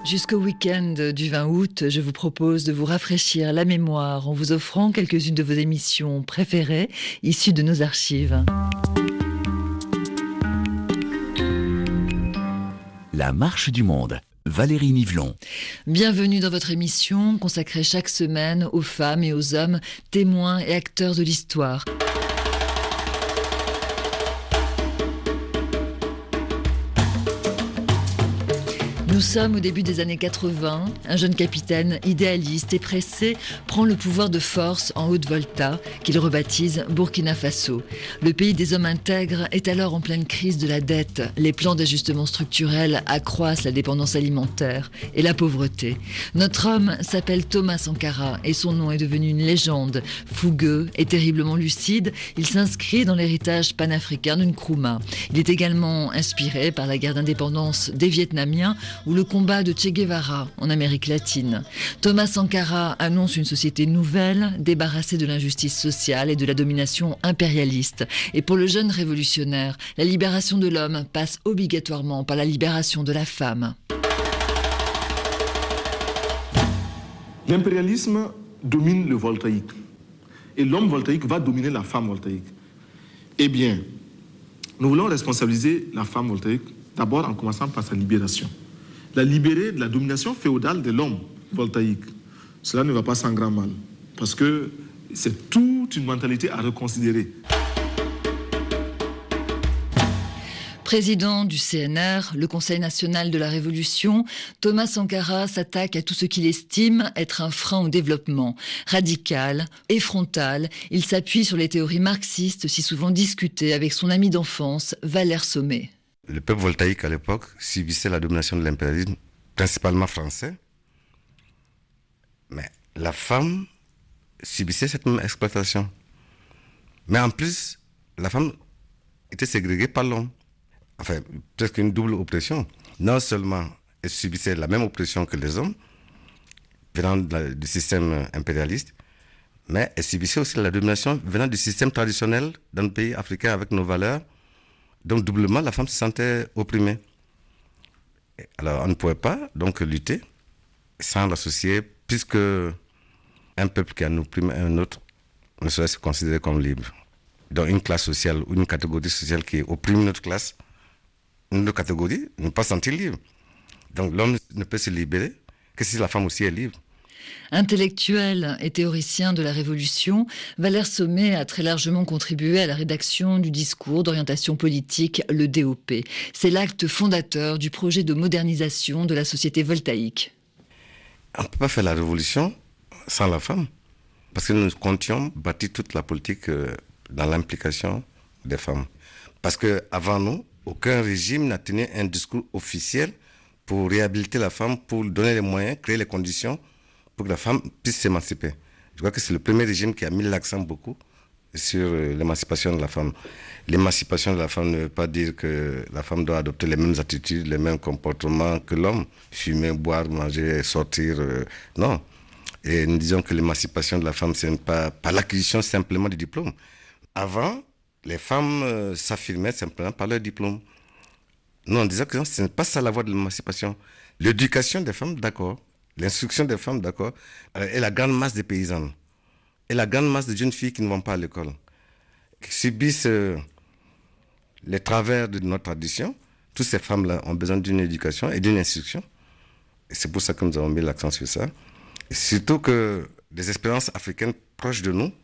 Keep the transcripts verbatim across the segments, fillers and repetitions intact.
Jusqu'au week-end du vingt août, je vous propose de vous rafraîchir la mémoire en vous offrant quelques-unes de vos émissions préférées issues de nos archives. La marche du monde. Valérie Nivelon. Bienvenue dans votre émission consacrée chaque semaine aux femmes et aux hommes, témoins et acteurs de l'histoire. Nous sommes au début des années quatre-vingts. Un jeune capitaine idéaliste et pressé prend le pouvoir de force en Haute-Volta, qu'il rebaptise Burkina Faso. Le pays des hommes intègres est alors en pleine crise de la dette. Les plans d'ajustement structurel accroissent la dépendance alimentaire et la pauvreté. Notre homme s'appelle Thomas Sankara et son nom est devenu une légende. Fougueux et terriblement lucide, il s'inscrit dans l'héritage panafricain de Nkrumah. Il est également inspiré par la guerre d'indépendance des Vietnamiens ou le combat de Che Guevara en Amérique latine. Thomas Sankara annonce une société nouvelle, débarrassée de l'injustice sociale et de la domination impérialiste. Et pour le jeune révolutionnaire, la libération de l'homme passe obligatoirement par la libération de la femme. L'impérialisme domine le voltaïque. Et l'homme voltaïque va dominer la femme voltaïque. Eh bien, nous voulons responsabiliser la femme voltaïque, d'abord en commençant par sa libération. La libérer de la domination féodale de l'homme voltaïque. Cela ne va pas sans grand mal, parce que c'est toute une mentalité à reconsidérer. Président du C N R, le Conseil national de la Révolution, Thomas Sankara s'attaque à tout ce qu'il estime être un frein au développement. Radical et frontal, il s'appuie sur les théories marxistes si souvent discutées avec son ami d'enfance, Valère Sommet. Le peuple voltaïque à l'époque subissait la domination de l'impérialisme, principalement français. Mais la femme subissait cette même exploitation. Mais en plus, la femme était ségrégée par l'homme. Enfin, presque une double oppression. Non seulement elle subissait la même oppression que les hommes, venant du système impérialiste, mais elle subissait aussi la domination venant du système traditionnel dans le pays africain avec nos valeurs. Donc doublement, la femme se sentait opprimée. Alors on ne pouvait pas donc lutter sans l'associer, puisque un peuple qui en opprime un autre ne saurait se considérer comme libre. Donc une classe sociale ou une catégorie sociale qui opprime une autre classe, une autre catégorie, ne peut pas se sentir libre. Donc l'homme ne peut se libérer que si la femme aussi est libre. Intellectuel et théoricien de la Révolution, Valère Sommet a très largement contribué à la rédaction du discours d'orientation politique, le D O P. C'est l'acte fondateur du projet de modernisation de la société voltaïque. On ne peut pas faire la révolution sans la femme, parce que nous comptions bâtir toute la politique dans l'implication des femmes. Parce qu'avant nous, aucun régime n'a tenu un discours officiel pour réhabiliter la femme, pour lui donner les moyens, créer les conditions pour que la femme puisse s'émanciper. Je crois que c'est le premier régime qui a mis l'accent beaucoup sur l'émancipation de la femme. L'émancipation de la femme ne veut pas dire que la femme doit adopter les mêmes attitudes, les mêmes comportements que l'homme. Fumer, boire, manger, sortir, euh, non. Et nous disons que l'émancipation de la femme, ce n'est pas, pas l'acquisition simplement du diplôme. Avant, les femmes euh, s'affirmaient simplement par leur diplôme. Nous, on disait que non, ce n'est pas ça la voie de l'émancipation. L'éducation des femmes, d'accord. L'instruction des femmes, d'accord, et la grande masse des paysannes, et la grande masse de jeunes filles qui ne vont pas à l'école, qui subissent euh, les travers de notre tradition. Toutes ces femmes-là ont besoin d'une éducation et d'une instruction. Et c'est pour ça que nous avons mis l'accent sur ça. Et surtout que des expériences africaines proches de nous,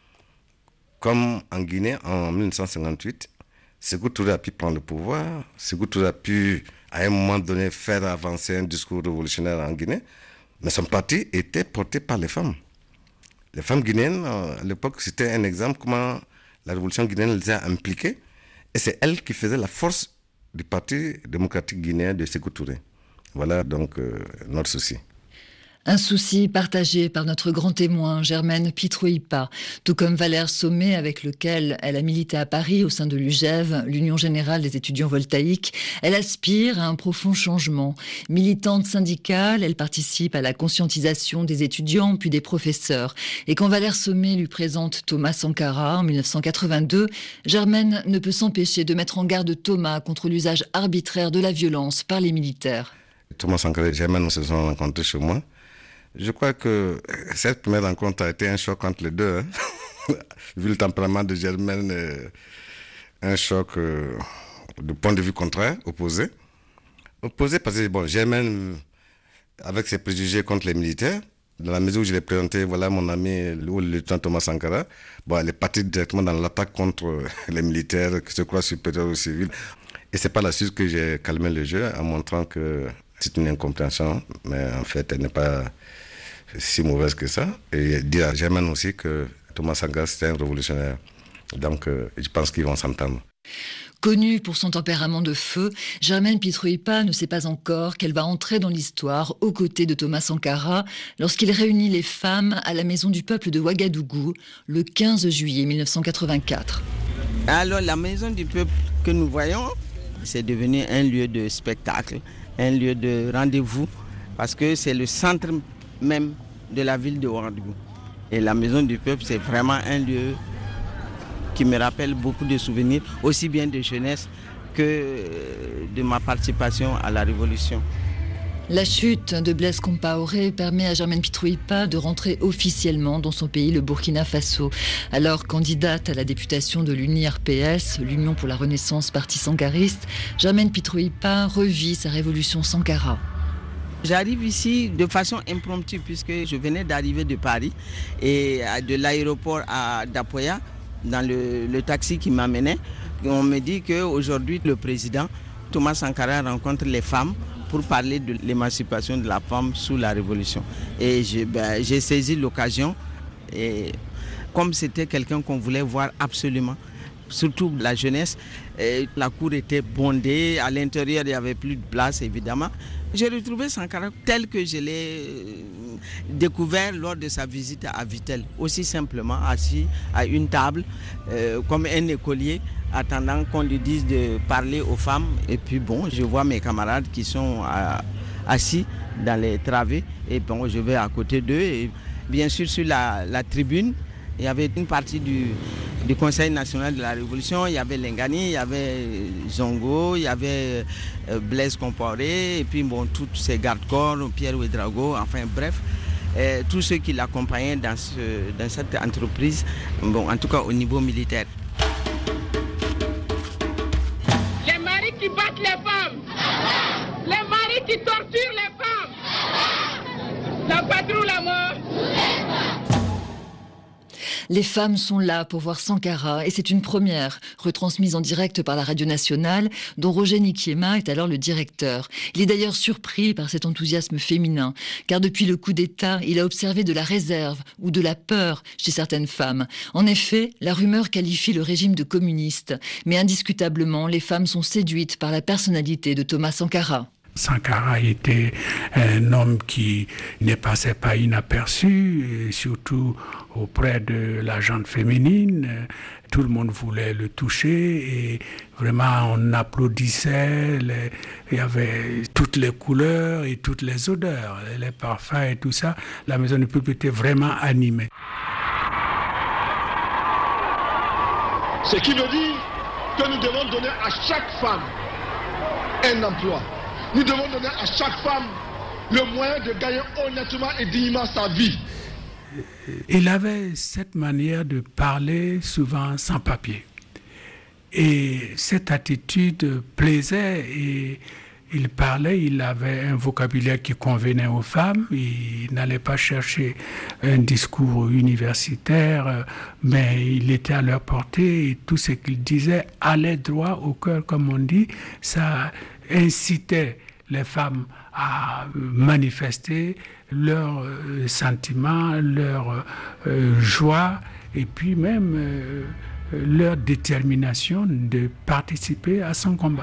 comme en Guinée en mille neuf cent cinquante-huit, Sékou Touré a pu prendre le pouvoir, Sékou Touré a pu, à un moment donné, faire avancer un discours révolutionnaire en Guinée, mais son parti était porté par les femmes. Les femmes guinéennes, à l'époque, c'était un exemple comment la révolution guinéenne les a impliquées, et c'est elles qui faisaient la force du Parti démocratique guinéen de Sékou Touré. Voilà donc euh, notre souci. Un souci partagé par notre grand témoin, Germaine Pitroipa, tout comme Valère Sommet, avec lequel elle a milité à Paris au sein de l'U G E V, l'Union Générale des Étudiants Voltaïques. Elle aspire à un profond changement. Militante syndicale, elle participe à la conscientisation des étudiants puis des professeurs. Et quand Valère Sommet lui présente Thomas Sankara en mille neuf cent quatre-vingt-deux, Germaine ne peut s'empêcher de mettre en garde Thomas contre l'usage arbitraire de la violence par les militaires. Thomas Sankara et Germaine se sont rencontrés chez moi. Je crois que cette première rencontre a été un choc entre les deux. Hein. Vu le tempérament de Germaine, euh, un choc euh, de point de vue contraire, opposé. Opposé parce que bon, Germaine, avec ses préjugés contre les militaires, dans la mesure où je l'ai présenté, voilà mon ami, le lieutenant Thomas Sankara, bon, elle est partie directement dans l'attaque contre les militaires qui se croient supérieurs aux civils. Et c'est par la suite que j'ai calmé le jeu en montrant que c'est une incompréhension, mais en fait, elle n'est pas si mauvaise que ça. Et dire à Germaine aussi que Thomas Sankara, c'était un révolutionnaire. Donc, euh, je pense qu'ils vont s'entendre. Connue pour son tempérament de feu, Germaine Pitroipa ne sait pas encore qu'elle va entrer dans l'histoire aux côtés de Thomas Sankara lorsqu'il réunit les femmes à la Maison du Peuple de Ouagadougou le quinze juillet mille neuf cent quatre-vingt-quatre. Alors, la Maison du Peuple que nous voyons, c'est devenu un lieu de spectacle, un lieu de rendez-vous, parce que c'est le centre même de la ville de Ouagadougou. Et la Maison du Peuple, c'est vraiment un lieu qui me rappelle beaucoup de souvenirs, aussi bien de jeunesse que de ma participation à la Révolution. La chute de Blaise Compaoré permet à Germaine Pitroipa de rentrer officiellement dans son pays, le Burkina Faso. Alors candidate à la députation de l'U N I R P S, l'Union pour la Renaissance Parti sankariste, Germaine Pitroipa revit sa révolution Sankara. J'arrive ici de façon impromptue puisque je venais d'arriver de Paris et de l'aéroport à Dapoya, dans le, le taxi qui m'amenait, on me dit qu'aujourd'hui le président Thomas Sankara rencontre les femmes pour parler de l'émancipation de la femme sous la Révolution. Et j'ai, ben, j'ai saisi l'occasion et comme c'était quelqu'un qu'on voulait voir absolument, surtout la jeunesse, et la cour était bondée, à l'intérieur il n'y avait plus de place évidemment. J'ai retrouvé Sankara tel que je l'ai découvert lors de sa visite à Vitel, aussi simplement assis à une table euh, comme un écolier, attendant qu'on lui dise de parler aux femmes. Et puis bon, je vois mes camarades qui sont à, assis dans les travées et bon, je vais à côté d'eux. Et bien sûr sur la, la tribune, il y avait une partie du, du Conseil national de la Révolution, il y avait Lengani, il y avait Zongo, il y avait euh, Blaise Compaoré, et puis bon, tous ces gardes-corps, Pierre Ouedraogo, enfin bref, euh, tous ceux qui l'accompagnaient dans, ce, dans cette entreprise, bon, en tout cas au niveau militaire. Les maris qui battent les femmes, les maris qui torturent les femmes, la patrouille la mort. Les femmes sont là pour voir Sankara et c'est une première, retransmise en direct par la radio nationale, dont Roger Nikiema est alors le directeur. Il est d'ailleurs surpris par cet enthousiasme féminin, car depuis le coup d'État, il a observé de la réserve ou de la peur chez certaines femmes. En effet, la rumeur qualifie le régime de communiste, mais indiscutablement, les femmes sont séduites par la personnalité de Thomas Sankara. Sankara était un homme qui ne passait pas inaperçu, et surtout auprès de la gente féminine. Tout le monde voulait le toucher et vraiment on applaudissait. Les, il y avait toutes les couleurs et toutes les odeurs, les parfums et tout ça. La Maison du Peuple était vraiment animée. Ce qui veut dire que nous devons donner à chaque femme un emploi. Nous devons donner à chaque femme le moyen de gagner honnêtement et dignement sa vie. Il avait cette manière de parler souvent sans papier. Et cette attitude plaisait et il parlait, il avait un vocabulaire qui convenait aux femmes. Il n'allait pas chercher un discours universitaire, mais il était à leur portée et tout ce qu'il disait allait droit au cœur, comme on dit. Ça incitait les femmes à manifester leurs euh, sentiments, leur euh, joie et puis même euh, leur détermination de participer à son combat.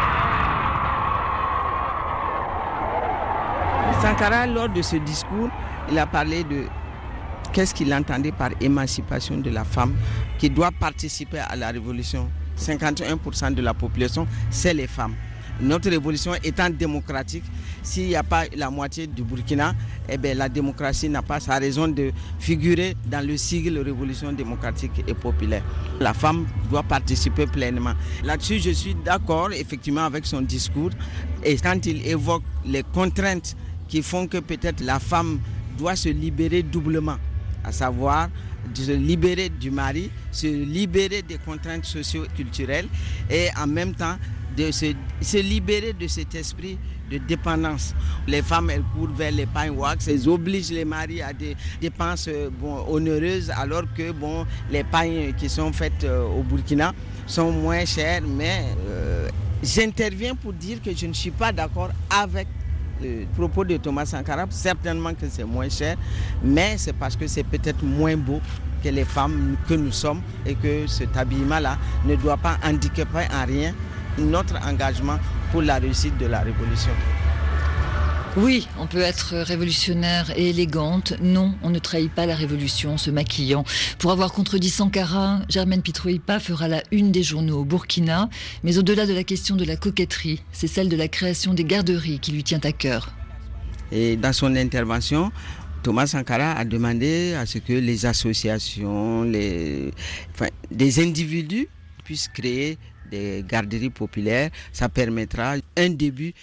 Sankara, lors de ce discours, il a parlé de qu'est-ce qu'il entendait par émancipation de la femme qui doit participer à la révolution. cinquante et un pour cent de la population, c'est les femmes. Notre révolution étant démocratique, s'il n'y a pas la moitié du Burkina, eh bien, la démocratie n'a pas sa raison de figurer dans le sigle Révolution démocratique et populaire. La femme doit participer pleinement. Là-dessus, je suis d'accord effectivement avec son discours. Et quand il évoque les contraintes qui font que peut-être la femme doit se libérer doublement, à savoir de se libérer du mari, se libérer des contraintes socio-culturelles et en même temps de se, se libérer de cet esprit de dépendance. Les femmes, elles courent vers les pain wax, elles obligent les maris à des dépenses bon, onéreuses, alors que bon, les pains qui sont faites euh, au Burkina sont moins chers. Mais euh, j'interviens pour dire que je ne suis pas d'accord avec le propos de Thomas Sankara. Certainement que c'est moins cher, mais c'est parce que c'est peut-être moins beau que les femmes que nous sommes et que cet habillement-là ne doit pas handicaper en rien notre engagement pour la réussite de la révolution. Oui, on peut être révolutionnaire et élégante. Non, on ne trahit pas la révolution en se maquillant. Pour avoir contredit Sankara, Germaine Pitroipa fera la une des journaux au Burkina. Mais au-delà de la question de la coquetterie, c'est celle de la création des garderies qui lui tient à cœur. Et dans son intervention, Thomas Sankara a demandé à ce que les associations, les, enfin, des individus puissent créer des garderies populaires. Ça permettra un début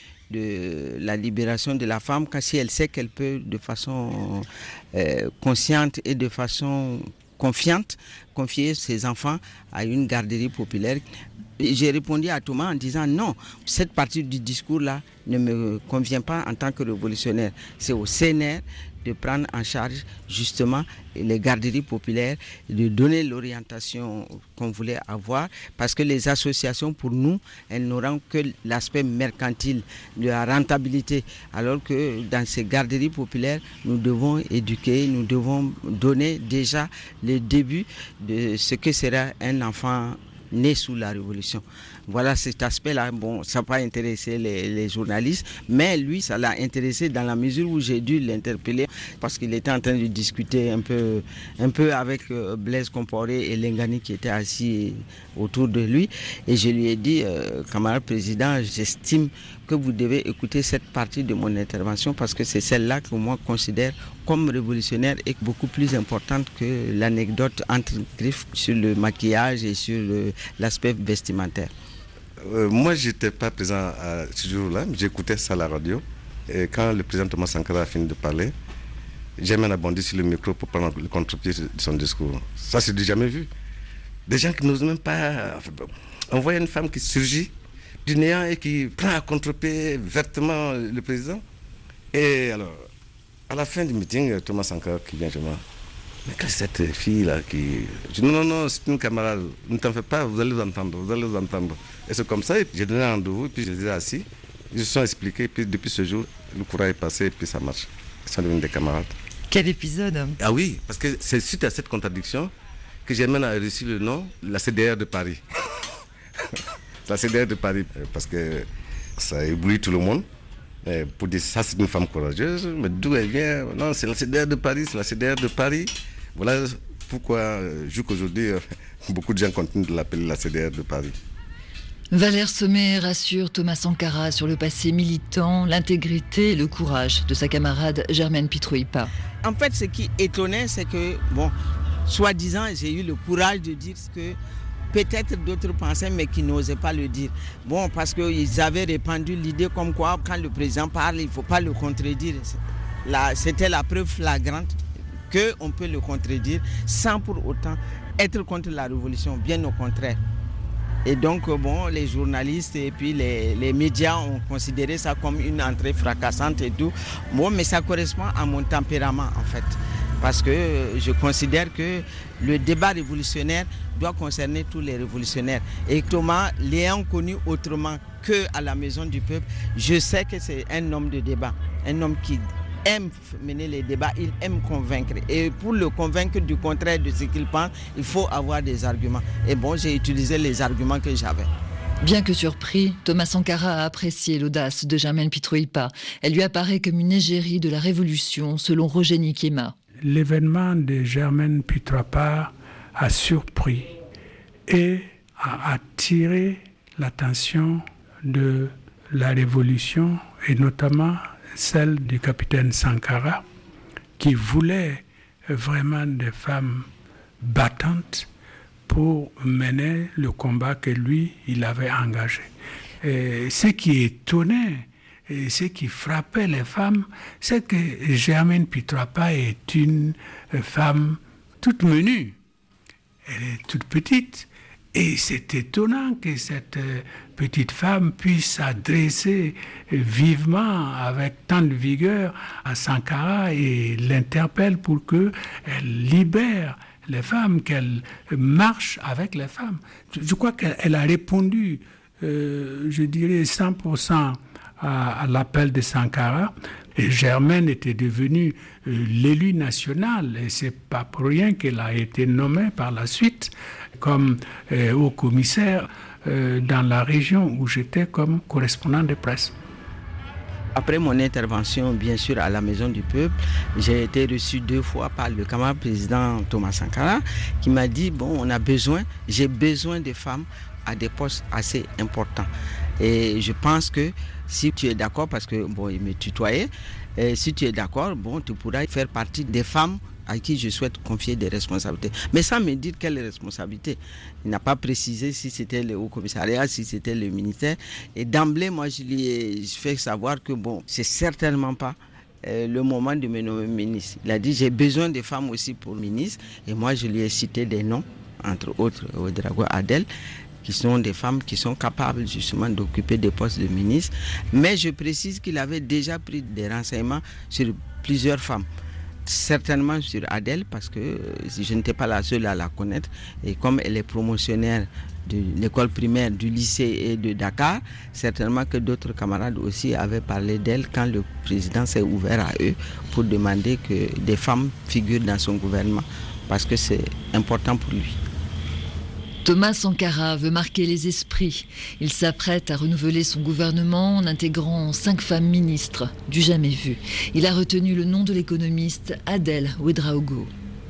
de la libération de la femme, car si elle sait qu'elle peut de façon euh, consciente et de façon confiante confier ses enfants à une garderie populaire. J'ai répondu à Thomas en disant non, cette partie du discours-là ne me convient pas en tant que révolutionnaire. C'est au C N R de prendre en charge justement les garderies populaires, de donner l'orientation qu'on voulait avoir, parce que les associations, pour nous, elles n'auront que l'aspect mercantile, de la rentabilité, alors que dans ces garderies populaires, nous devons éduquer, nous devons donner déjà le début de ce que sera un enfant né sous la Révolution. Voilà cet aspect-là. Bon, ça n'a pas intéressé les, les journalistes, mais lui, ça l'a intéressé dans la mesure où j'ai dû l'interpeller parce qu'il était en train de discuter un peu, un peu avec Blaise Compaoré et Lengani qui étaient assis autour de lui. Et je lui ai dit, euh, camarade président, j'estime que vous devez écouter cette partie de mon intervention parce que c'est celle-là que moi considère comme révolutionnaire et beaucoup plus importante que l'anecdote entre griffes sur le maquillage et sur le, l'aspect vestimentaire. Euh, moi, je n'étais pas présent à ce jour-là, mais j'écoutais ça à la radio. Et quand le président Thomas Sankara a fini de parler, j'ai même abondi sur le micro pour prendre le contre-pied de son discours. Ça, c'est du jamais vu. Des gens qui n'osent même pas... Enfin, on voit une femme qui surgit du néant et qui prend à contre-pied vertement le président. Et alors, à la fin du meeting, Thomas Sankara qui vient, je me dis, mais quelle est cette fille-là qui... Je dis, non, non, non, c'est une camarade, ne t'en fais pas, vous allez vous entendre, vous allez vous entendre. Et c'est comme ça, et j'ai donné un rendez-vous, et puis je les ai assis, ils se sont expliqués, et puis depuis ce jour, le courant est passé, et puis ça marche. Ils sont devenus des camarades. Quel épisode! Ah oui, parce que c'est suite à cette contradiction que j'ai même reçu le nom, la C D R de Paris. La C D R de Paris, parce que ça éblouit tout le monde. Et pour dire ça, c'est une femme courageuse, mais d'où elle vient? Non, c'est la C D R de Paris, c'est la C D R de Paris. Voilà pourquoi, jusqu'aujourd'hui, beaucoup de gens continuent de l'appeler la C D R de Paris. Valère Sommet rassure Thomas Sankara sur le passé militant, l'intégrité et le courage de sa camarade Germaine Pitroipa. En fait, ce qui étonnait, c'est que, bon, soi-disant, j'ai eu le courage de dire ce que peut-être d'autres pensaient, mais qui n'osaient pas le dire. Bon, parce qu'ils avaient répandu l'idée comme quoi, quand le président parle, il ne faut pas le contredire. Là, c'était la preuve flagrante qu'on peut le contredire sans pour autant être contre la révolution, bien au contraire. Et donc, bon, les journalistes et puis les, les médias ont considéré ça comme une entrée fracassante et tout. Bon, mais ça correspond à mon tempérament, en fait. Parce que je considère que le débat révolutionnaire doit concerner tous les révolutionnaires. Et Thomas, l'ayant connu autrement qu'à la Maison du Peuple, je sais que c'est un homme de débat, un homme qui aime mener les débats, il aime convaincre. Et pour le convaincre du contraire de ce qu'il pense, il faut avoir des arguments. Et bon, j'ai utilisé les arguments que j'avais. Bien que surpris, Thomas Sankara a apprécié l'audace de Germaine Pitroipa. Elle lui apparaît comme une égérie de la Révolution, selon Roger Nikéma. L'événement de Germaine Pitroipa a surpris et a attiré l'attention de la Révolution et notamment celle du capitaine Sankara, qui voulait vraiment des femmes battantes pour mener le combat que lui, il avait engagé. Et ce qui étonnait, et ce qui frappait les femmes, c'est que Germaine Pitres-Apai est une femme toute menue. Elle est toute petite. Et c'est étonnant que cette petite femme puisse s'adresser vivement, avec tant de vigueur, à Sankara et l'interpelle pour qu'elle libère les femmes, qu'elle marche avec les femmes. Je crois qu'elle a répondu, euh, je dirais, cent pour cent à, à l'appel de Sankara. Et Germaine était devenue euh, l'élu national, et c'est pas pour rien qu'elle a été nommée par la suite comme euh, haut commissaire euh, dans la région où j'étais comme correspondant de presse. Après mon intervention, bien sûr, à la Maison du Peuple, j'ai été reçu deux fois par le camarade président Thomas Sankara, qui m'a dit, bon, on a besoin, j'ai besoin de femmes à des postes assez importants. Et je pense que si tu es d'accord, parce que, bon, il me tutoyait, et si tu es d'accord, bon, tu pourras faire partie des femmes à qui je souhaite confier des responsabilités. Mais sans me dire quelles responsabilités. Il n'a pas précisé si c'était le Haut Commissariat, si c'était le ministère. Et d'emblée, moi, je lui ai fait savoir que, bon, c'est certainement pas euh, le moment de me nommer ministre. Il a dit, j'ai besoin de femmes aussi pour ministre. Et moi, je lui ai cité des noms, entre autres, Ouedraogo Adel, qui sont des femmes qui sont capables justement d'occuper des postes de ministre. Mais je précise qu'il avait déjà pris des renseignements sur plusieurs femmes. Certainement sur Adèle, parce que je n'étais pas la seule à la connaître. Et comme elle est promotionnaire de l'école primaire, du lycée et de Dakar, certainement que d'autres camarades aussi avaient parlé d'elle quand le président s'est ouvert à eux pour demander que des femmes figurent dans son gouvernement, parce que c'est important pour lui. Thomas Sankara veut marquer les esprits. Il s'apprête à renouveler son gouvernement en intégrant cinq femmes ministres, du jamais vu. Il a retenu le nom de l'économiste Adèle Ouedraogo.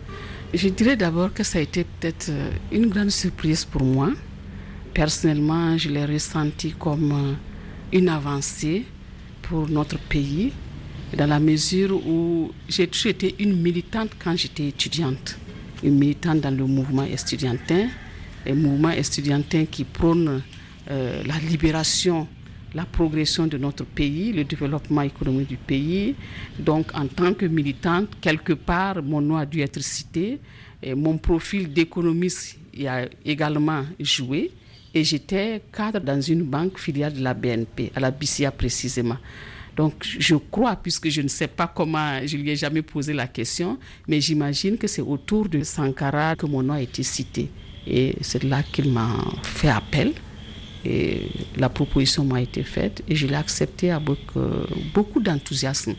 Je dirais d'abord que ça a été peut-être une grande surprise pour moi. Personnellement, je l'ai ressenti comme une avancée pour notre pays, dans la mesure où j'ai toujours été une militante quand j'étais étudiante, une militante dans le mouvement estudiantin. Un mouvement estudiantin qui prône euh, la libération, la progression de notre pays, le développement économique du pays. Donc, en tant que militante, quelque part, mon nom a dû être cité. Et mon profil d'économiste a également joué. Et j'étais cadre dans une banque filiale de la B N P, à la B C A précisément. Donc, je crois, puisque je ne sais pas comment, je ne lui ai jamais posé la question, mais j'imagine que c'est autour de Sankara que mon nom a été cité. Et c'est là qu'il m'a fait appel. Et la proposition m'a été faite et je l'ai acceptée avec euh, beaucoup d'enthousiasme.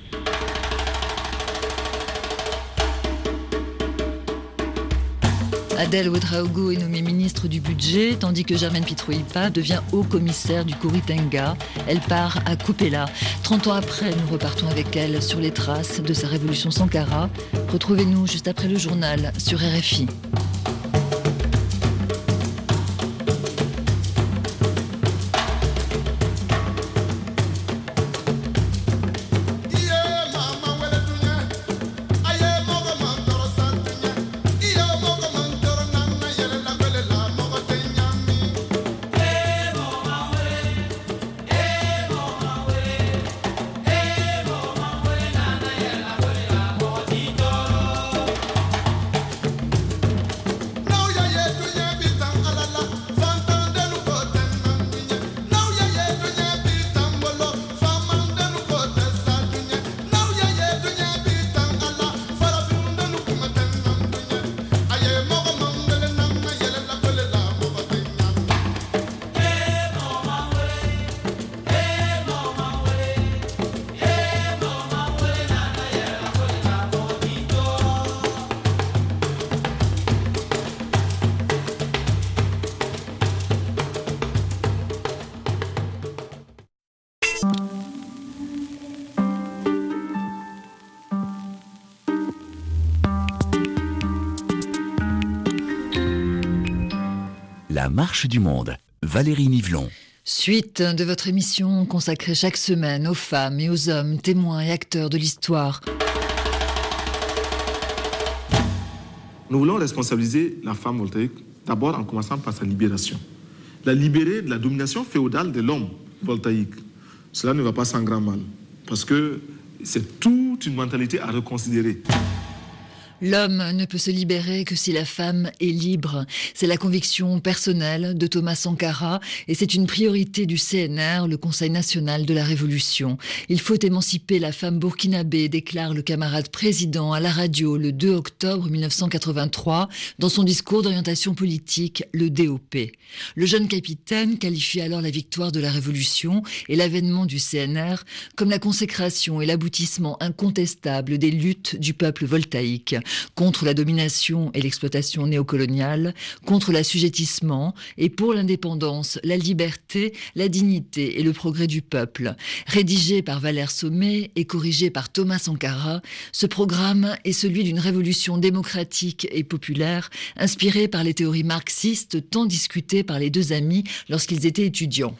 Adèle Ouedraogo est nommée ministre du budget, tandis que Germaine Pitres-Apai devient haut-commissaire du Kouri-Tenga. Elle part à Kupela. trente ans après, nous repartons avec elle sur les traces de sa révolution Sankara. Retrouvez-nous juste après le journal sur R F I. La marche du monde, Valérie Nivelon. Suite de votre émission consacrée chaque semaine aux femmes et aux hommes, témoins et acteurs de l'histoire. Nous voulons responsabiliser la femme voltaïque, d'abord en commençant par sa libération. La libérer de la domination féodale de l'homme voltaïque. Cela ne va pas sans grand mal, parce que c'est toute une mentalité à reconsidérer. L'homme ne peut se libérer que si la femme est libre. C'est la conviction personnelle de Thomas Sankara et c'est une priorité du C N R, le Conseil national de la Révolution. Il faut émanciper la femme burkinabé, déclare le camarade président à la radio le deux octobre mille neuf cent quatre-vingt-trois dans son discours d'orientation politique, le D O P. Le jeune capitaine qualifie alors la victoire de la Révolution et l'avènement du C N R comme la consécration et l'aboutissement incontestable des luttes du peuple voltaïque. Contre la domination et l'exploitation néocoloniale, contre l'assujettissement et pour l'indépendance, la liberté, la dignité et le progrès du peuple. Rédigé par Valère Sommet et corrigé par Thomas Sankara, ce programme est celui d'une révolution démocratique et populaire, inspirée par les théories marxistes tant discutées par les deux amis lorsqu'ils étaient étudiants.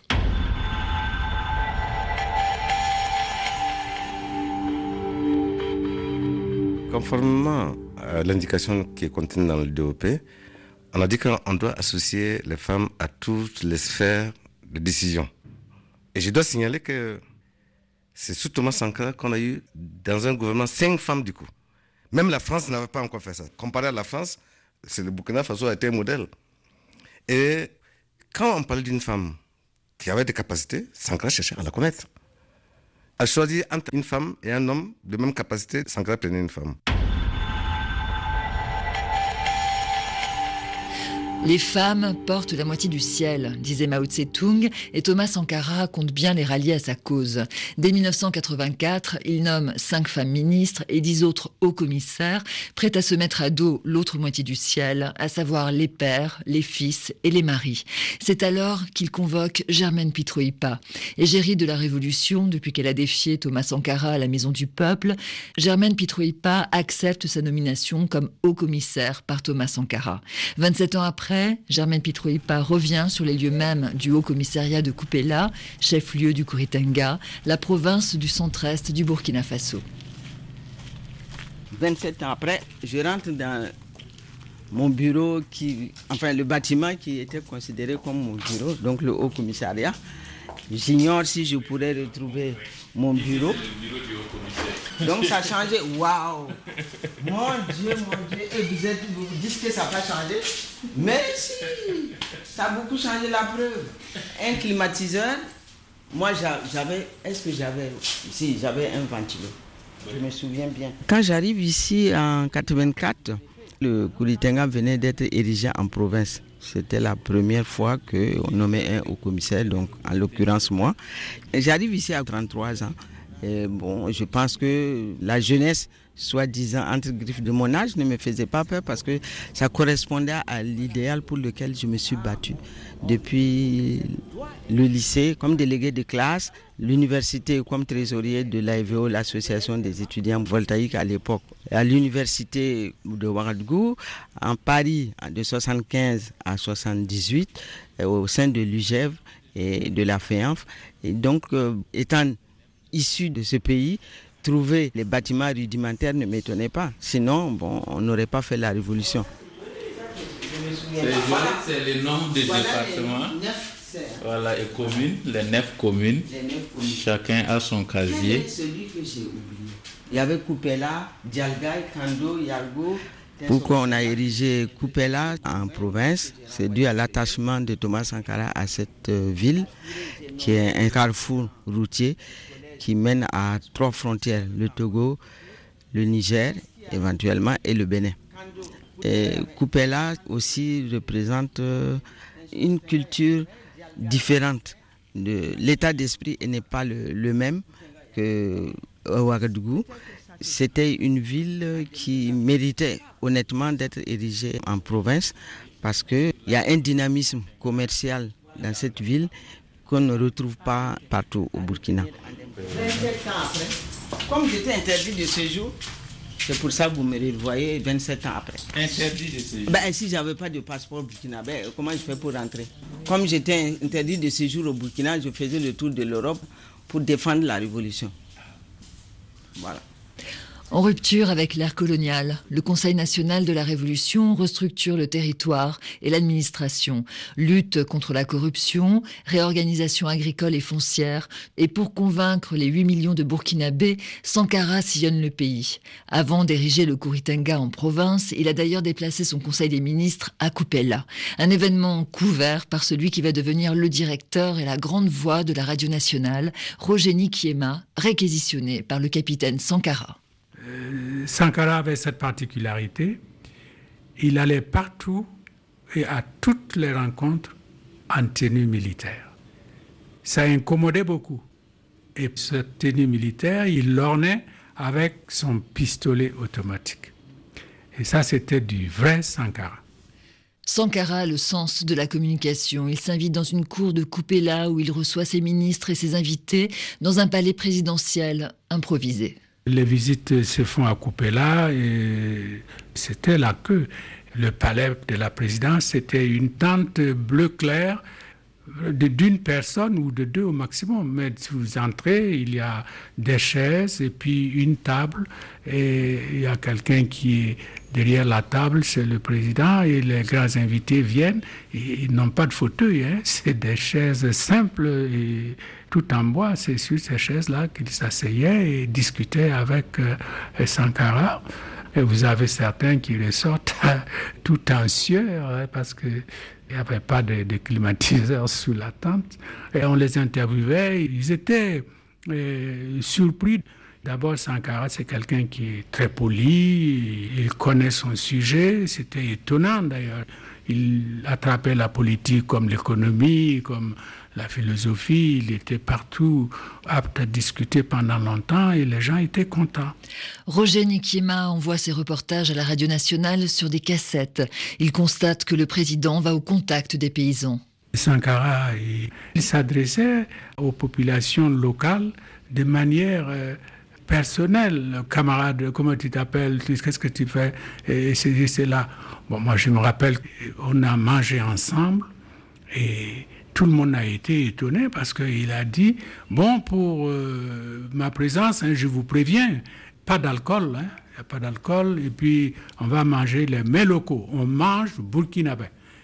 Conformément à l'indication qui est contenue dans le D O P, on a dit qu'on doit associer les femmes à toutes les sphères de décision. Et je dois signaler que c'est sous Thomas Sankara qu'on a eu dans un gouvernement cinq femmes du coup. Même la France n'avait pas encore fait ça. Comparé à la France, c'est le Burkina Faso a été un modèle. Et quand on parlait d'une femme qui avait des capacités, Sankara cherchait à la connaître. À choisir entre une femme et un homme de même capacité, Sankara prenait une femme. Les femmes portent la moitié du ciel, disait Mao Tse-tung, et Thomas Sankara compte bien les rallier à sa cause. Dès mille neuf cent quatre-vingt-quatre, il nomme cinq femmes ministres et dix autres hauts commissaires, prêts à se mettre à dos l'autre moitié du ciel, à savoir les pères, les fils et les maris. C'est alors qu'il convoque Germaine Pitroipa. Égérie de la Révolution, depuis qu'elle a défié Thomas Sankara à la Maison du Peuple, Germaine Pitroipa accepte sa nomination comme haut commissaire par Thomas Sankara. vingt-sept ans après, Germaine Pitroipa revient sur les lieux mêmes du Haut Commissariat de Kupela, chef-lieu du Kouri-Tenga, la province du centre-est du Burkina Faso. vingt-sept ans après, je rentre dans mon bureau, qui, enfin le bâtiment qui était considéré comme mon bureau, donc le Haut Commissariat. J'ignore si je pourrais retrouver mon bureau. Donc ça a changé. Waouh! Mon Dieu, mon Dieu. Et vous, êtes, vous dites que ça n'a pas changé? Mais si! Ça a beaucoup changé, la preuve. Un climatiseur. Moi, j'avais... Est-ce que j'avais... Si, j'avais un ventilo. Je me souviens bien. Quand j'arrive ici en quatre-vingt-quatre, le Kouri-Tenga venait d'être érigé en province. C'était la première fois qu'on nommait un haut commissaire, donc en l'occurrence moi. Et j'arrive ici à trente-trois ans. Et bon, je pense que la jeunesse, soi-disant entre griffes de mon âge, ne me faisait pas peur parce que ça correspondait à l'idéal pour lequel je me suis battu. Depuis le lycée, comme délégué de classe, l'université comme trésorier de l'A V O, l'association des étudiants voltaïques à l'époque, à l'université de Ouagadougou, en Paris de soixante-quinze à soixante-dix-huit, au sein de l'U G E V et de la F E A N F. Et donc, euh, étant issu de ce pays, trouver les bâtiments rudimentaires ne m'étonnait pas. Sinon, bon, on n'aurait pas fait la révolution. C'est le nombre de voilà départements. Voilà, et communes, les neuf communes. Les neuf communes. Chacun a son casier. Celui que j'ai oublié. Il y avait Kupela, Dialgaï, Kando, Yargo. Pourquoi on a érigé Kupela en province? C'est dû à l'attachement de Thomas Sankara à cette ville, qui est un carrefour routier qui mène à trois frontières, le Togo, le Niger éventuellement et le Bénin. Et Kupela aussi représente une culture différente. De, l'état d'esprit n'est pas le, le même que Ouagadougou. C'était une ville qui méritait honnêtement d'être érigée en province parce qu'il y a un dynamisme commercial dans cette ville qu'on ne retrouve pas partout au Burkina. vingt-sept ans après, comme j'étais interdit de séjour, C'est pour ça que vous me revoyez vingt-sept ans après. Interdit de séjour. Ben, si je n'avais pas de passeport burkinabé, comment je fais pour rentrer? Comme j'étais interdit de séjour au Burkina, je faisais le tour de l'Europe pour défendre la révolution. Voilà. En rupture avec l'ère coloniale, le Conseil national de la Révolution restructure le territoire et l'administration, lutte contre la corruption, réorganisation agricole et foncière, et pour convaincre les huit millions de Burkinabés, Sankara sillonne le pays. Avant d'ériger le Kouritenga en province, il a d'ailleurs déplacé son Conseil des ministres à Kupela, un événement couvert par celui qui va devenir le directeur et la grande voix de la radio nationale, Roger Nkiema, réquisitionné par le capitaine Sankara. Sankara avait cette particularité, il allait partout et à toutes les rencontres en tenue militaire. Ça incommodait beaucoup. Et cette tenue militaire, il l'ornait avec son pistolet automatique. Et ça, c'était du vrai Sankara. Sankara a le sens de la communication. Il s'invite dans une cour de Kupela où il reçoit ses ministres et ses invités dans un palais présidentiel improvisé. Les visites se font à Kupela et c'était la queue. Le palais de la présidence, c'était une tente bleu clair d'une personne ou de deux au maximum. Mais si vous entrez, il y a des chaises et puis une table et il y a quelqu'un qui est derrière la table, c'est le président et les grands invités viennent. Et ils n'ont pas de fauteuil, hein. C'est des chaises simples et tout en bois. C'est sur ces chaises-là qu'ils s'asseyaient et discutaient avec euh, Sankara. Et vous avez certains qui ressortent tout en sueur hein, parce qu'il n'y avait pas de, de climatiseur sous la tente. Et on les interviewait, ils étaient euh, surpris. D'abord, Sankara, c'est quelqu'un qui est très poli, il connaît son sujet, c'était étonnant d'ailleurs. Il attrapait la politique comme l'économie, comme la philosophie, il était partout apte à discuter pendant longtemps et les gens étaient contents. Roger Nkiema envoie ses reportages à la radio nationale sur des cassettes. Il constate que le président va au contact des paysans. Sankara, il, il s'adressait aux populations locales de manière euh, personnelle. Camarade, comment tu t'appelles, qu'est-ce que tu fais? Et c'est, c'est là. Bon, moi, je me rappelle qu'on a mangé ensemble et tout le monde a été étonné parce qu'il a dit, bon, pour euh, ma présence, hein, je vous préviens, pas d'alcool, hein, il n'y a pas d'alcool, et puis on va manger les mets locaux, on mange burkinabé.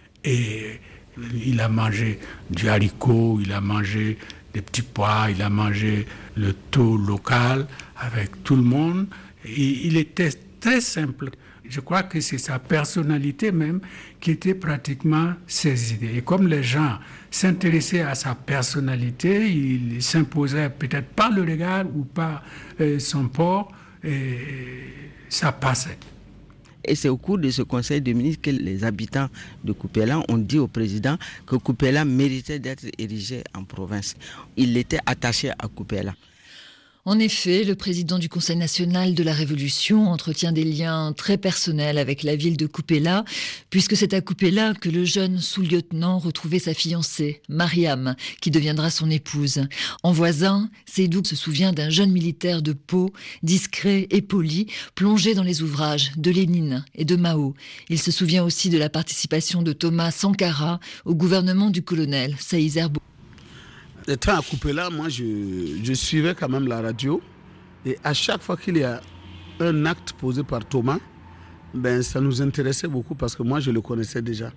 Et il a mangé du haricot, il a mangé des petits pois, il a mangé le thau local avec tout le monde. Et il était très simple. Je crois que c'est sa personnalité même qui était pratiquement ses idées. Et comme les gens s'intéressaient à sa personnalité, il s'imposait peut-être par le regard ou par euh, son port, et ça passait. Et c'est au cours de ce conseil de ministres que les habitants de Kupela ont dit au président que Kupela méritait d'être érigé en province. Il était attaché à Kupela. En effet, le président du Conseil national de la Révolution entretient des liens très personnels avec la ville de Kupela, puisque c'est à Kupela que le jeune sous-lieutenant retrouvait sa fiancée, Mariam, qui deviendra son épouse. En voisin, Seydou se souvient d'un jeune militaire de Pau, discret et poli, plongé dans les ouvrages de Lénine et de Mao. Il se souvient aussi de la participation de Thomas Sankara au gouvernement du colonel Saïd Herbo. Étant à Kupela, moi je, je suivais quand même la radio et à chaque fois qu'il y a un acte posé par Thomas, ben, ça nous intéressait beaucoup parce que moi je le connaissais déjà.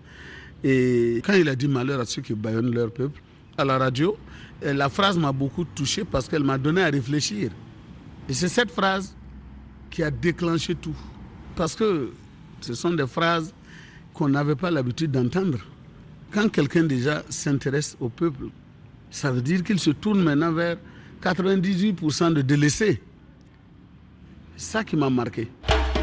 Et quand il a dit malheur à ceux qui bâillonnent leur peuple à la radio, la phrase m'a beaucoup touché parce qu'elle m'a donné à réfléchir. Et c'est cette phrase qui a déclenché tout. Parce que ce sont des phrases qu'on n'avait pas l'habitude d'entendre. Quand quelqu'un déjà s'intéresse au peuple, ça veut dire qu'il se tourne maintenant vers quatre-vingt-dix-huit pour cent de délaissés. C'est ça qui m'a marqué.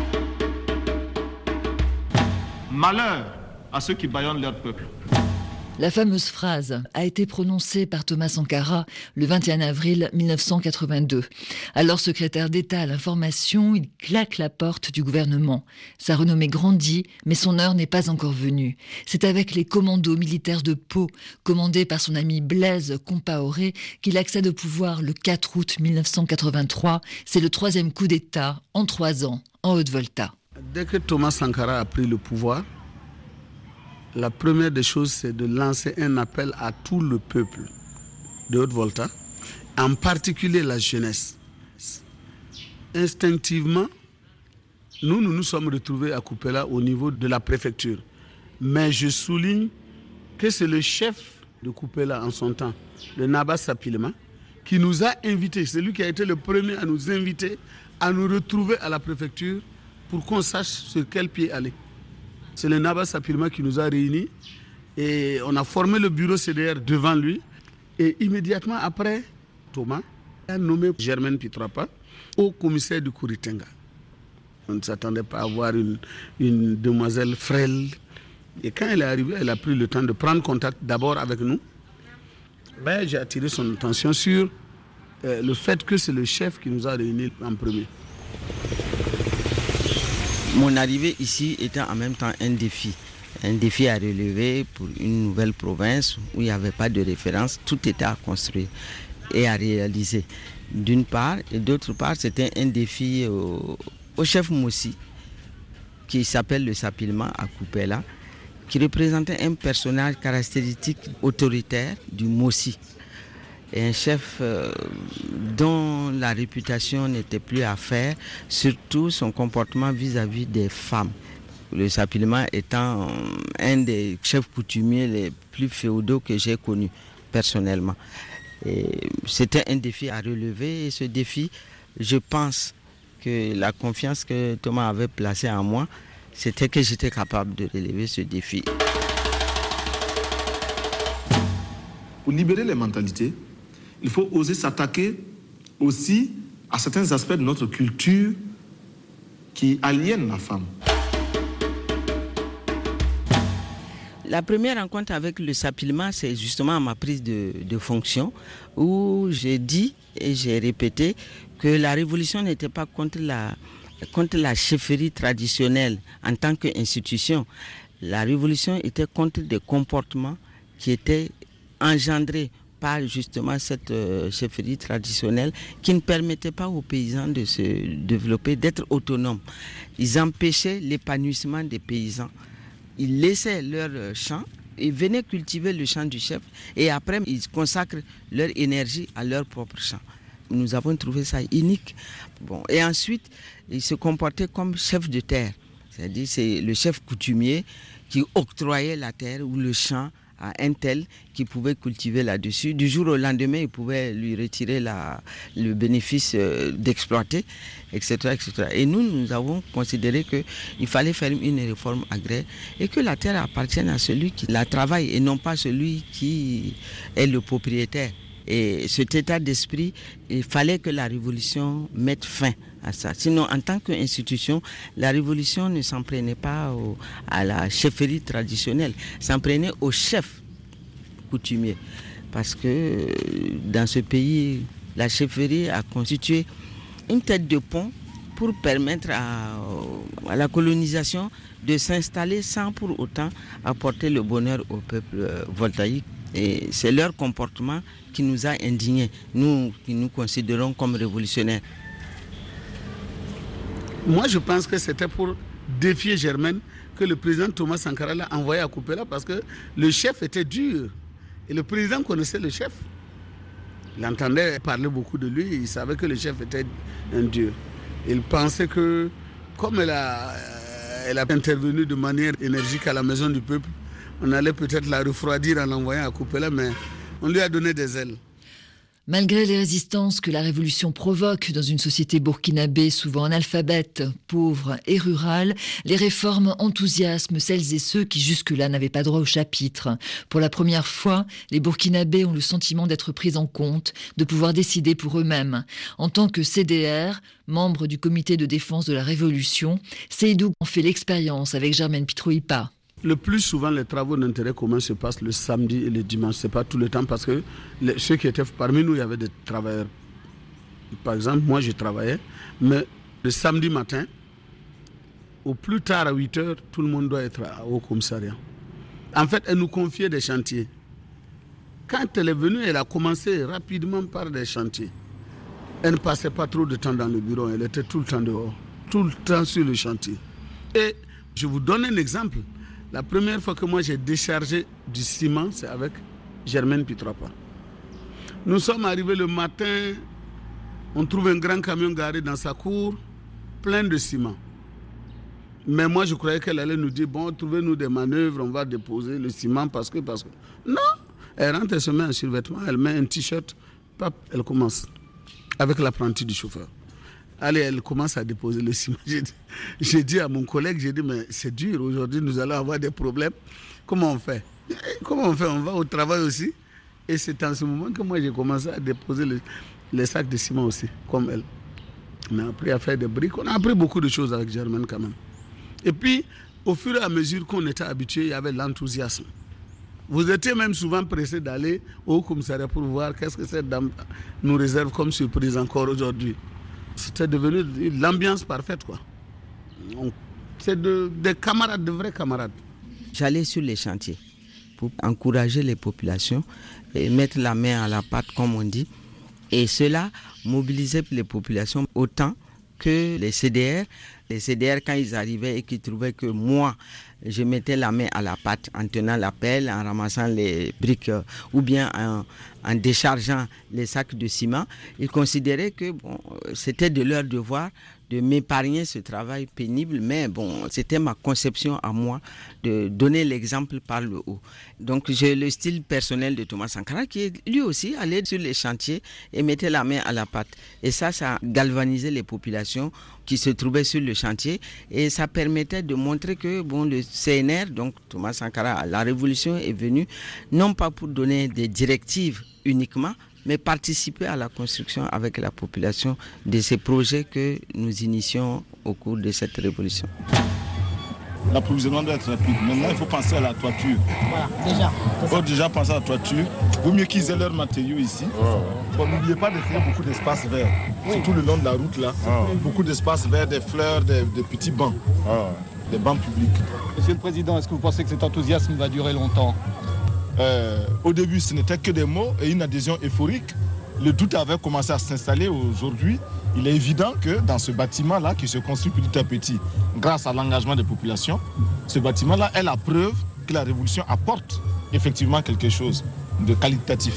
Malheur à ceux qui bâillonnent leur peuple. La fameuse phrase a été prononcée par Thomas Sankara le vingt et un avril mille neuf cent quatre-vingt-deux. Alors secrétaire d'État à l'information, il claque la porte du gouvernement. Sa renommée grandit, mais son heure n'est pas encore venue. C'est avec les commandos militaires de Pau, commandés par son ami Blaise Compaoré, qu'il accède au pouvoir le quatre août mille neuf cent quatre-vingt-trois. C'est le troisième coup d'État en trois ans, en Haute-Volta. Dès que Thomas Sankara a pris le pouvoir, la première des choses, c'est de lancer un appel à tout le peuple de Haute-Volta, en particulier la jeunesse. Instinctivement, nous, nous nous sommes retrouvés à Kupela au niveau de la préfecture. Mais je souligne que c'est le chef de Kupela en son temps, le Naba Sapilema, qui nous a invités. C'est lui qui a été le premier à nous inviter à nous retrouver à la préfecture pour qu'on sache sur quel pied aller. C'est le Naba Sapilema qui nous a réunis et on a formé le bureau C D R devant lui. Et immédiatement après, Thomas a nommé Germaine Pitrapa au commissaire du Kouritenga. On ne s'attendait pas à voir une, une demoiselle frêle. Et quand elle est arrivée, elle a pris le temps de prendre contact d'abord avec nous. Ben, j'ai attiré son attention sur euh, le fait que c'est le chef qui nous a réunis en premier. Mon arrivée ici était en même temps un défi. Un défi à relever pour une nouvelle province où il n'y avait pas de référence. Tout était à construire et à réaliser. D'une part, et d'autre part, c'était un défi au, au chef Moussi, qui s'appelle le Sapilema à Kupela, qui représentait un personnage caractéristique autoritaire du Moussi. Et un chef euh, dont la réputation n'était plus à faire, surtout son comportement vis-à-vis des femmes. Le Sapilema étant un des chefs coutumiers les plus féodaux que j'ai connus personnellement. Et c'était un défi à relever et ce défi, je pense que la confiance que Thomas avait placée en moi, c'était que j'étais capable de relever ce défi. Pour libérer les mentalités, il faut oser s'attaquer aussi à certains aspects de notre culture qui aliènent la femme. La première rencontre avec le Sapilema, c'est justement à ma prise de, de fonction où j'ai dit et j'ai répété que la révolution n'était pas contre la, contre la chefferie traditionnelle en tant qu'institution. La révolution était contre des comportements qui étaient engendrés par justement cette euh, chefferie traditionnelle qui ne permettait pas aux paysans de se développer, d'être autonomes. Ils empêchaient l'épanouissement des paysans. Ils laissaient leur champ et venaient cultiver le champ du chef et après ils consacrent leur énergie à leur propre champ. Nous avons trouvé ça unique. Bon, et ensuite, ils se comportaient comme chef de terre. C'est-à-dire c'est le chef coutumier qui octroyait la terre ou le champ à un tel qui pouvait cultiver là-dessus. Du jour au lendemain, il pouvait lui retirer la, le bénéfice euh, d'exploiter, et cetera, et cetera. Et nous, nous avons considéré qu'il fallait faire une réforme agraire et que la terre appartienne à celui qui la travaille et non pas celui qui est le propriétaire. Et cet état d'esprit, il fallait que la révolution mette fin à ça. Sinon, en tant qu'institution, la révolution ne s'en prenait pas au, à la chefferie traditionnelle, s'en prenait au chef coutumier. Parce que dans ce pays, la chefferie a constitué une tête de pont pour permettre à, à la colonisation de s'installer sans pour autant apporter le bonheur au peuple voltaïque. Et c'est leur comportement qui nous a indignés, nous qui nous considérons comme révolutionnaires. Moi, je pense que c'était pour défier Germaine que le président Thomas Sankara l'a envoyé à Kupela parce que le chef était dur. Et le président connaissait le chef. Il entendait parler beaucoup de lui, il savait que le chef était un dur. Il pensait que, comme elle a, elle a intervenu de manière énergique à la maison du peuple, on allait peut-être la refroidir en l'envoyant à Kupela, mais on lui a donné des ailes. Malgré les résistances que la révolution provoque dans une société burkinabé souvent analphabète, pauvre et rurale, les réformes enthousiasment celles et ceux qui jusque-là n'avaient pas droit au chapitre. Pour la première fois, les Burkinabés ont le sentiment d'être pris en compte, de pouvoir décider pour eux-mêmes. En tant que C D R, membre du comité de défense de la Révolution, Seydou en fait l'expérience avec Germaine Pitroipa. Le plus souvent, les travaux d'intérêt commun se passent le samedi et le dimanche. Ce n'est pas tout le temps parce que les, ceux qui étaient parmi nous, il y avait des travailleurs. Par exemple, moi, je travaillais, mais le samedi matin, au plus tard à huit heures, tout le monde doit être au commissariat. En fait, elle nous confiait des chantiers. Quand elle est venue, elle a commencé rapidement par des chantiers. Elle ne passait pas trop de temps dans le bureau, elle était tout le temps dehors, tout le temps sur le chantier. Et je vous donne un exemple. La première fois que moi j'ai déchargé du ciment, c'est avec Germaine Pitropa. Nous sommes arrivés le matin, on trouve un grand camion garé dans sa cour, plein de ciment. Mais moi je croyais qu'elle allait nous dire, bon, trouvez-nous des manœuvres, on va déposer le ciment parce que, parce que... Non, elle rentre, elle se met un survêtement, elle met un t-shirt, pap, elle commence avec l'apprenti du chauffeur. Allez, elle commence à déposer le ciment. J'ai dit, j'ai dit à mon collègue, j'ai dit, mais c'est dur, aujourd'hui nous allons avoir des problèmes. Comment on fait? Comment on fait? On va au travail aussi. Et c'est en ce moment que moi j'ai commencé à déposer le, les sacs de ciment aussi, comme elle. On a appris à faire des briques, on a appris beaucoup de choses avec Germaine quand même. Et puis, au fur et à mesure qu'on était habitué, il y avait l'enthousiasme. Vous étiez même souvent pressé d'aller au commissariat pour voir qu'est-ce que cette dame nous réserve comme surprise encore aujourd'hui. C'était devenu l'ambiance parfaite, quoi. C'est de, des camarades, de vrais camarades. J'allais sur les chantiers pour encourager les populations et mettre la main à la pâte, comme on dit. Et cela mobilisait les populations autant que les C D R. Les C D R, quand ils arrivaient et qu'ils trouvaient que moi, je mettais la main à la pâte en tenant la pelle, en ramassant les briques ou bien en, en déchargeant les sacs de ciment, ils considéraient que bon, c'était de leur devoir de m'épargner ce travail pénible, mais bon, c'était ma conception à moi de donner l'exemple par le haut. Donc j'ai le style personnel de Thomas Sankara qui lui aussi allait sur les chantiers et mettait la main à la pâte. Et ça, ça galvanisait les populations qui se trouvaient sur le chantier et ça permettait de montrer que bon, le C N R, donc Thomas Sankara, la révolution est venue non pas pour donner des directives uniquement, mais participer à la construction avec la population de ces projets que nous initions au cours de cette révolution. L'approvisionnement doit être rapide. Maintenant, il faut penser à la toiture. Voilà, déjà. Il faut déjà penser à la toiture. Il vaut mieux qu'ils aient leurs matériaux ici. Oh. Bon, n'oubliez pas de créer beaucoup d'espaces verts. Oui. Surtout le long de la route, là. Oh. Beaucoup d'espaces verts, des fleurs, des, des petits bancs. Oh. Des bancs publics. Monsieur le Président, est-ce que vous pensez que cet enthousiasme va durer longtemps ? Euh, au début, ce n'était que des mots et une adhésion euphorique. Le doute avait commencé à s'installer aujourd'hui. Il est évident que dans ce bâtiment-là, qui se construit petit à petit, grâce à l'engagement des populations, ce bâtiment-là est la preuve que la révolution apporte effectivement quelque chose de qualitatif.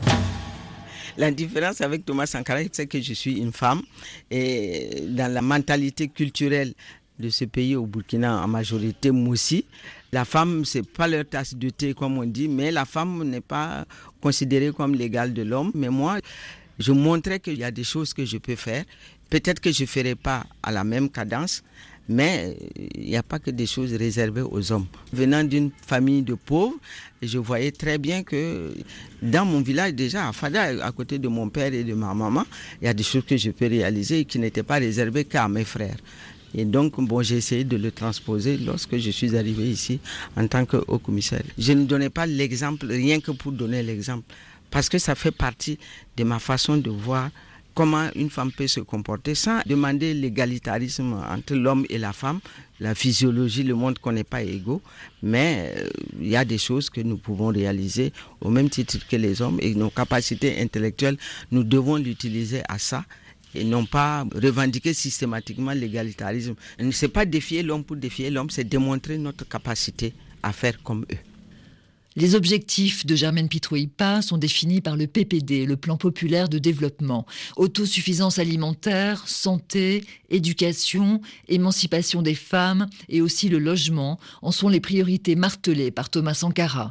La différence avec Thomas Sankara, c'est que je suis une femme et dans la mentalité culturelle de ce pays, au Burkina, en majorité Moussi, la femme, ce n'est pas leur tasse de thé, comme on dit, mais la femme n'est pas considérée comme l'égale de l'homme. Mais moi, je montrais qu'il y a des choses que je peux faire. Peut-être que je ne ferai pas à la même cadence, mais il n'y a pas que des choses réservées aux hommes. Venant d'une famille de pauvres, je voyais très bien que dans mon village, déjà à Fada, à côté de mon père et de ma maman, il y a des choses que je peux réaliser et qui n'étaient pas réservées qu'à mes frères. Et donc, bon, j'ai essayé de le transposer lorsque je suis arrivé ici en tant que haut commissaire. Je ne donnais pas l'exemple rien que pour donner l'exemple, parce que ça fait partie de ma façon de voir comment une femme peut se comporter sans demander l'égalitarisme entre l'homme et la femme. La physiologie, le monde ne connaît pas égaux, mais euh, il y a des choses que nous pouvons réaliser au même titre que les hommes et nos capacités intellectuelles, nous devons l'utiliser à ça. Et non pas revendiquer systématiquement l'égalitarisme. Ce n'est pas défier l'homme pour défier l'homme, c'est démontrer notre capacité à faire comme eux. Les objectifs de Germaine Pitroipa sont définis par le P P D, le plan populaire de développement. Autosuffisance alimentaire, santé, éducation, émancipation des femmes et aussi le logement en sont les priorités martelées par Thomas Sankara.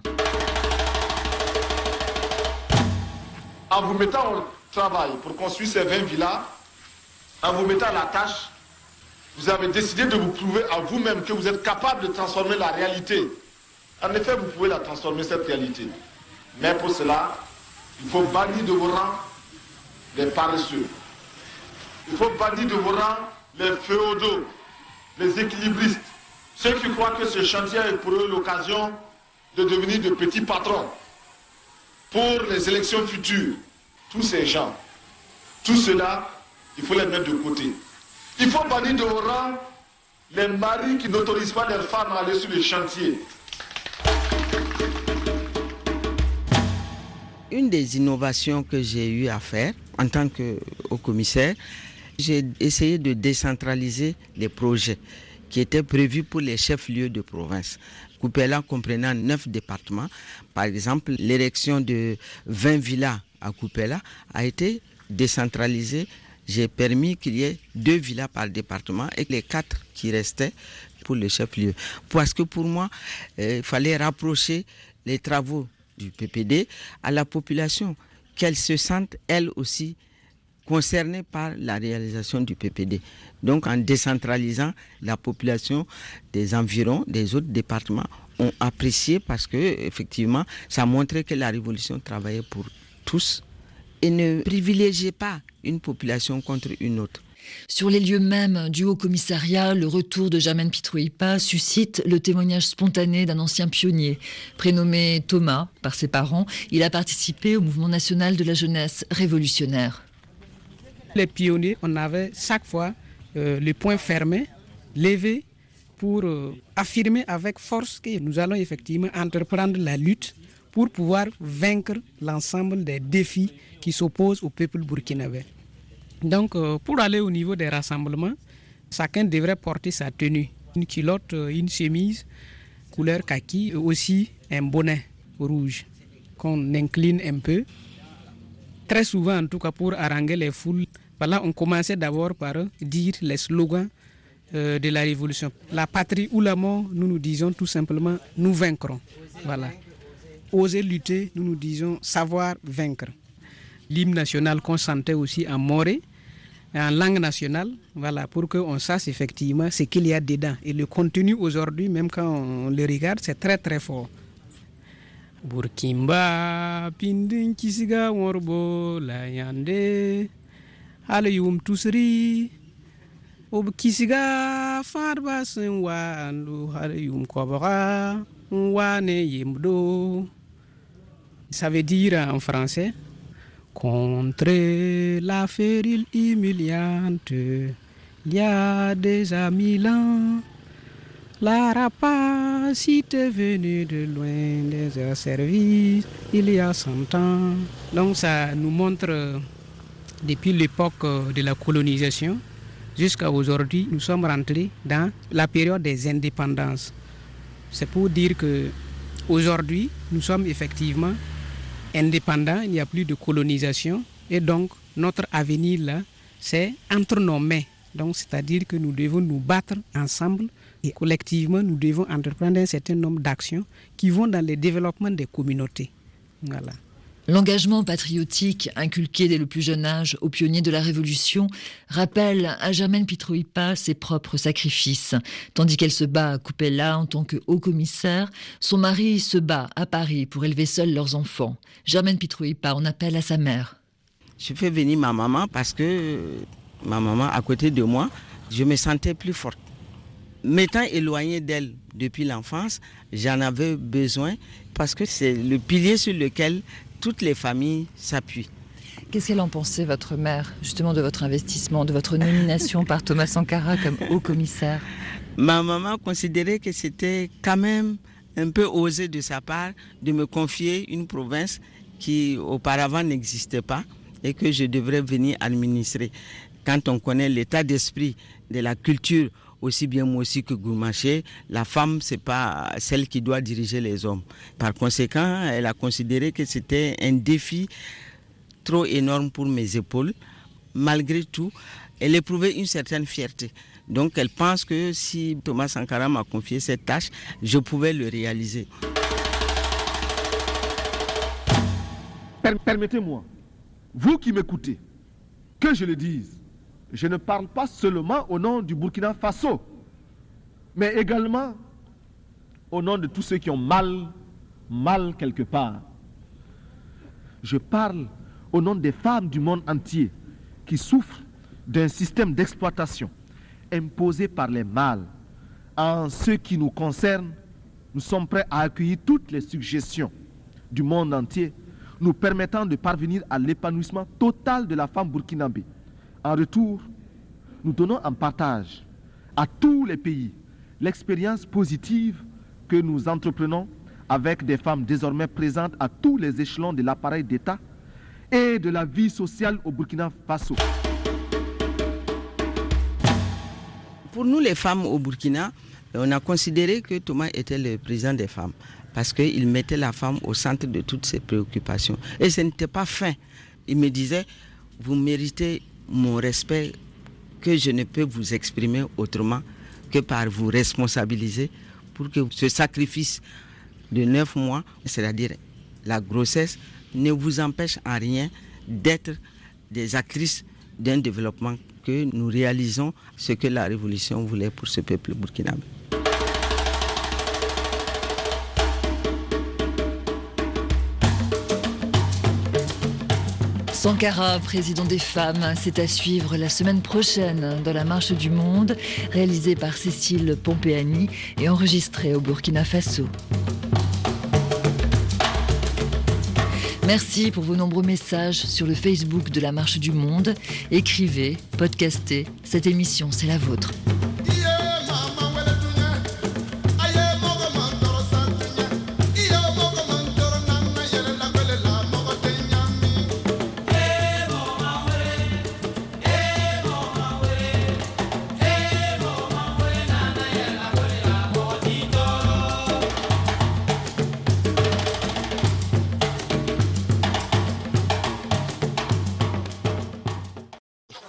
En vous mettant au travail pour construire ces vingt villas, en vous mettant à la tâche, vous avez décidé de vous prouver à vous-même que vous êtes capable de transformer la réalité. En effet, vous pouvez la transformer, cette réalité. Mais pour cela, il faut bannir de vos rangs les paresseux. Il faut bannir de vos rangs les féodaux, les équilibristes, ceux qui croient que ce chantier est pour eux l'occasion de devenir de petits patrons pour les élections futures, tous ces gens, tout cela, il faut les mettre de côté. Il faut bannir de vos rangs les maris qui n'autorisent pas leurs femmes à aller sur les chantiers. Une des innovations que j'ai eu à faire en tant que haut commissaire, j'ai essayé de décentraliser les projets qui étaient prévus pour les chefs-lieux de province. Kupela comprenant neuf départements. Par exemple, l'érection de vingt villas à Kupela a été décentralisée. J'ai permis qu'il y ait deux villas par département et les quatre qui restaient pour le chef-lieu. Parce que pour moi, il fallait rapprocher les travaux du P P D à la population, qu'elle se sente elle aussi concernée par la réalisation du P P D. Donc en décentralisant, la population des environs, des autres départements ont apprécié parce que effectivement, ça montrait que la révolution travaillait pour tous et ne privilégiait pas une population contre une autre. Sur les lieux mêmes du Haut-Commissariat, le retour de Germaine Pitroipa suscite le témoignage spontané d'un ancien pionnier. Prénommé Thomas par ses parents, il a participé au mouvement national de la jeunesse révolutionnaire. Les pionniers, on avait chaque fois euh, le poing fermé, levé, pour euh, affirmer avec force que nous allons effectivement entreprendre la lutte pour pouvoir vaincre l'ensemble des défis qui s'opposent au peuple burkinabé. Donc, euh, pour aller au niveau des rassemblements, chacun devrait porter sa tenue. Une culotte, une chemise, couleur kaki, et aussi un bonnet rouge qu'on incline un peu. Très souvent, en tout cas, pour haranguer les foules, voilà, on commençait d'abord par dire les slogans euh, de la révolution. La patrie ou la mort, nous nous disons tout simplement, nous vaincrons. Voilà. Oser lutter, nous nous disons savoir vaincre. L'hymne national qu'on chantait aussi en moré, en langue nationale, voilà, pour qu'on sache effectivement ce qu'il y a dedans. Et le contenu aujourd'hui, même quand on le regarde, c'est très très fort. Burkimba, pindin kisiga worbo la yande, alayum tusri, ob kisiga farba senwa andu alayum kobara, wane yemdo. Ça veut dire en français, contre la férile humiliante, il y a déjà mille ans, la rapacité venue de loin des services, il y a cent ans. Donc ça nous montre, depuis l'époque de la colonisation jusqu'à aujourd'hui, nous sommes rentrés dans la période des indépendances. C'est pour dire que aujourd'hui, nous sommes effectivement indépendants, il n'y a plus de colonisation et donc notre avenir là, c'est entre nos mains. Donc c'est-à-dire que nous devons nous battre ensemble et collectivement nous devons entreprendre un certain nombre d'actions qui vont dans le développement des communautés. Voilà. L'engagement patriotique inculqué dès le plus jeune âge aux pionniers de la Révolution rappelle à Germaine Pitroipa ses propres sacrifices. Tandis qu'elle se bat à Kupela en tant que haut-commissaire, son mari se bat à Paris pour élever seul leurs enfants. Germaine Pitroipa en appelle à sa mère. Je fais venir ma maman parce que ma maman à côté de moi, je me sentais plus forte. M'étant éloignée d'elle depuis l'enfance, j'en avais besoin parce que c'est le pilier sur lequel toutes les familles s'appuient. Qu'est-ce qu'elle en pensait, votre mère, justement de votre investissement, de votre nomination par Thomas Sankara comme haut-commissaire? Ma maman considérait que c'était quand même un peu osé de sa part de me confier une province qui auparavant n'existait pas et que je devrais venir administrer. Quand on connaît l'état d'esprit de la culture, aussi bien moi aussi que Goumaché, la femme, ce n'est pas celle qui doit diriger les hommes. Par conséquent, elle a considéré que c'était un défi trop énorme pour mes épaules. Malgré tout, elle éprouvait une certaine fierté. Donc elle pense que si Thomas Sankara m'a confié cette tâche, je pouvais le réaliser. Permettez-moi, vous qui m'écoutez, que je le dise. Je ne parle pas seulement au nom du Burkina Faso, mais également au nom de tous ceux qui ont mal, mal quelque part. Je parle au nom des femmes du monde entier qui souffrent d'un système d'exploitation imposé par les mâles En ce qui nous concerne, nous sommes prêts à accueillir toutes les suggestions du monde entier nous permettant de parvenir à l'épanouissement total de la femme burkinabé. En retour, nous donnons en partage à tous les pays l'expérience positive que nous entreprenons avec des femmes désormais présentes à tous les échelons de l'appareil d'État et de la vie sociale au Burkina Faso. Pour nous les femmes au Burkina, on a considéré que Thomas était le président des femmes parce qu'il mettait la femme au centre de toutes ses préoccupations. Et ce n'était pas fin. Il me disait, vous méritez mon respect que je ne peux vous exprimer autrement que par vous responsabiliser pour que ce sacrifice de neuf mois, c'est-à-dire la grossesse, ne vous empêche en rien d'être des actrices d'un développement que nous réalisons ce que la révolution voulait pour ce peuple burkinabé. Sankara, président des femmes, c'est à suivre la semaine prochaine dans la Marche du Monde, réalisée par Cécile Pompéani et enregistrée au Burkina Faso. Merci pour vos nombreux messages sur le Facebook de la Marche du Monde. Écrivez, podcastez, cette émission, c'est la vôtre.